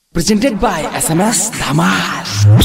Presented by SMS Dhamal.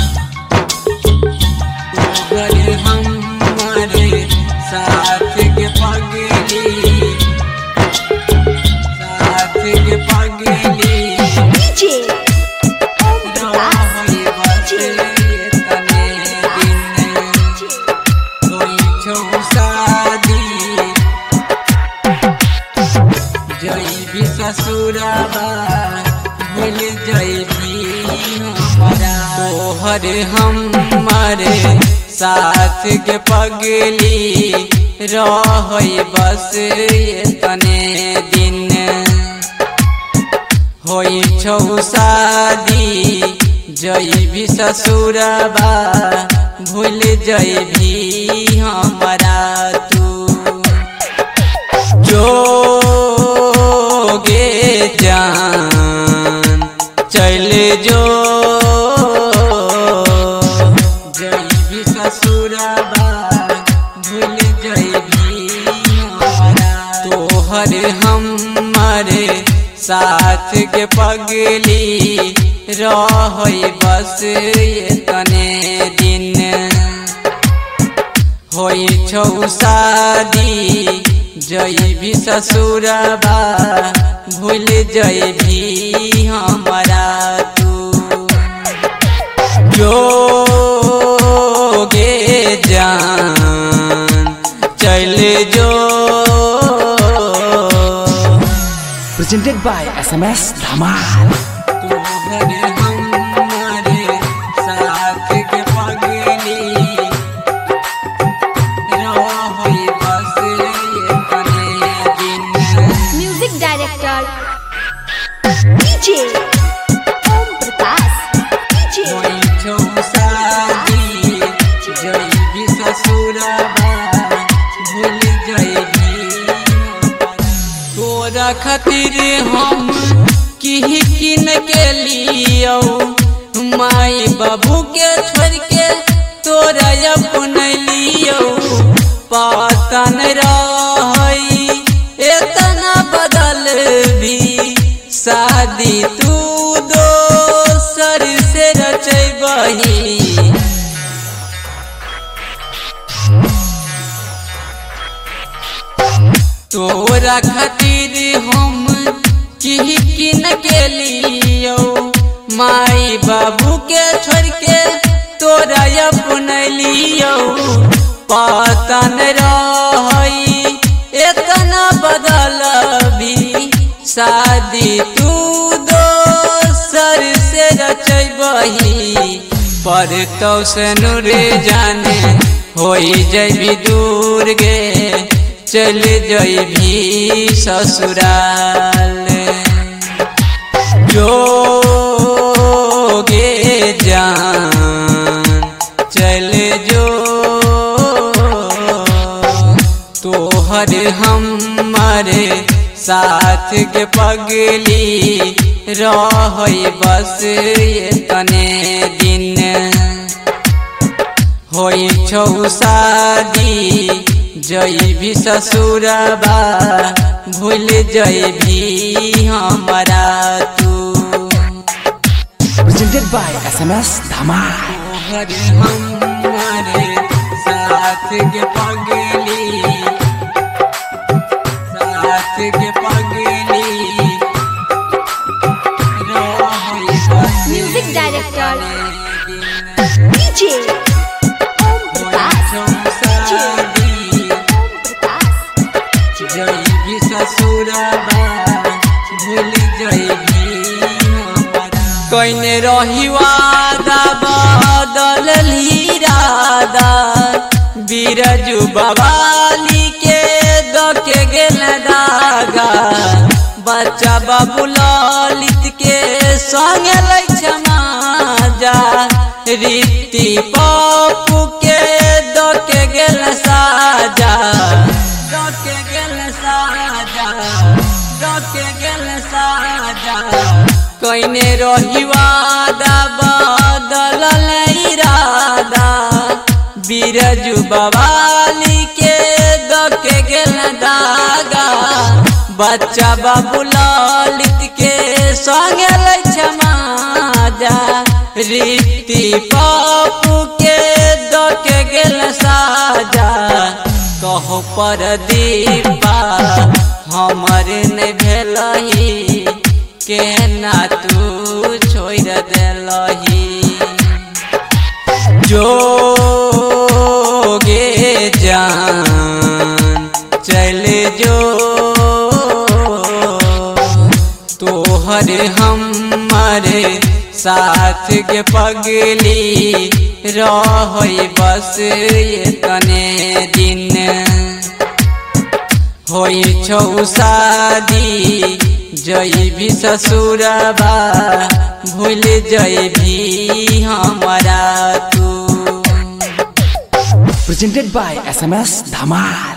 ससुराबा भूल जइबी हमरा तोहर हमारे साथ के पगली रहई बस तने दिन होई छौ शादी जइबी ससुराबा भूल जइबी हमरा तू जोगे जान चल जो जइबी ससुराबा भूल जइबी तोहर हमारे साथ के पगली रहई बस तने दिन होई छौ शादी जइबी ससुराबा भूल जइबी हमरा तू जोगे जान चल जो Presented by SMS Dhamal. तोरा खातिर हम किन के लियो माई बाबू के छोड़ के तोरा अपन लियो पता न रही इतना बदल भी शादी तू दोसर से रचबही तोरा खातिर हम किन के लियो माई बाबू के छोड़ के तोरा अपन लियो पता न रही इतना बदल भी शादी तू दोसर से रचबही पर तो से नूरे जाने होई जइबी दूर गे चल जइबी ससुराल जोगे जान चल जो तोहर हमारे साथ के पगली रहई बस तने दिन होई छौ शादी जइबी ससुराबा भूल जइबी हमरा तू Presented by SMS Dhamal. हमारे साथ के पगली म्यूजिक डायरेक्टर डीजे जइबी ससुराबा भूल जइबी कइने रही वादा बदल इरादा बिरजू बवाली के दके गेल दागा बच्चा बाबू ललित के संग लै समाजा रीति पप्पू के दके गेल साजा कइने रही वादा बदल इरादा बिरजू बवाली के दके गेल दागा बच्चा बाबू ललित के संग लै क्षमा रीति पापू के दो के गेल साजा कहो पर दीपा हमर ने भेलही केना तू छोड़ देलही जोगे जान चल जो तोहर हमारे साथ के पगली रहोई बस ये तने दिन होई छौ शादी जई भी ससुरबा भूल जई भी हमारा तू Presented by SMS Dhamal.